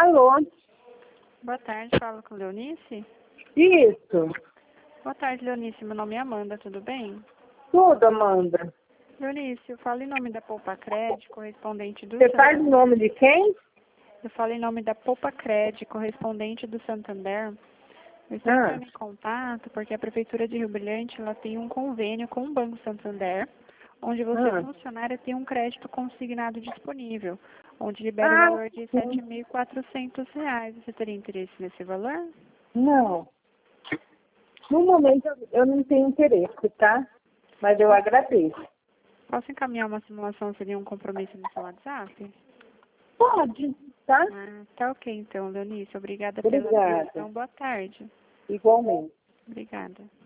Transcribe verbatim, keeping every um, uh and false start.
Alô? Boa tarde, falo com Leonice. Isso. Boa tarde, Leonice. Meu nome é Amanda, tudo bem? Tudo, Amanda. Leonice, eu falo em nome da Poupa Cred, correspondente do Você Santander. faz o nome de quem? Eu falo em nome da Poupa Cred, correspondente do Santander. Eu estou Ah. entrando em contato porque a Prefeitura de Rio Brilhante ela tem um convênio com o Banco Santander, onde você, Ah. funcionária, tem um crédito consignado disponível, onde libera Ah, o valor de sim. sete mil e quatrocentos reais. Você teria interesse nesse valor? Não. No momento eu- eu não tenho interesse, tá? Mas eu agradeço. Posso encaminhar uma simulação, seria um compromisso no seu WhatsApp? Pode, tá? Ah, tá ok então, Leonice. Obrigada pela Obrigada. atenção. Boa tarde. Igualmente. Obrigada.